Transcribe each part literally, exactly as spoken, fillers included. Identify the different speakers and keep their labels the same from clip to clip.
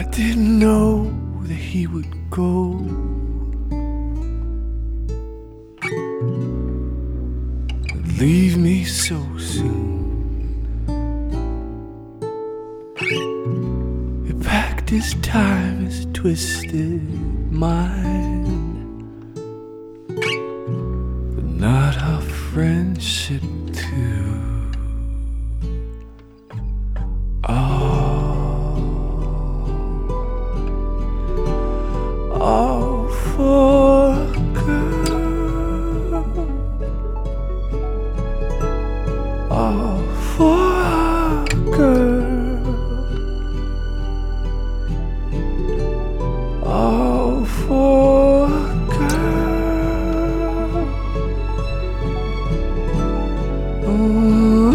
Speaker 1: didn't know that he would go. Leave me so soon. He packed his time, his twisted mind, but not our friendship too. All for a girl, all for a girl, all for a girl. Ooh.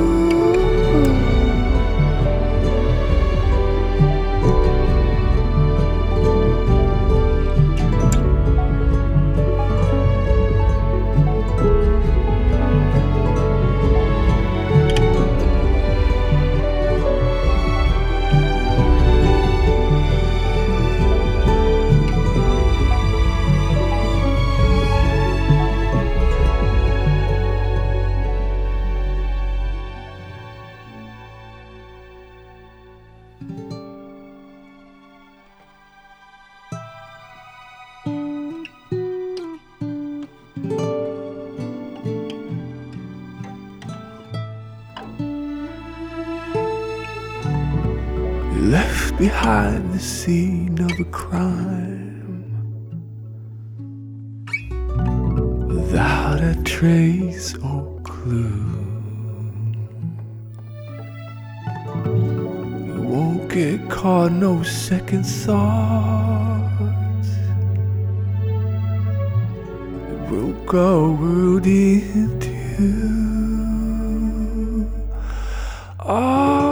Speaker 1: Left behind the scene of a crime, without a trace or clue. You won't get caught, no second thoughts. It broke our world in two. Oh,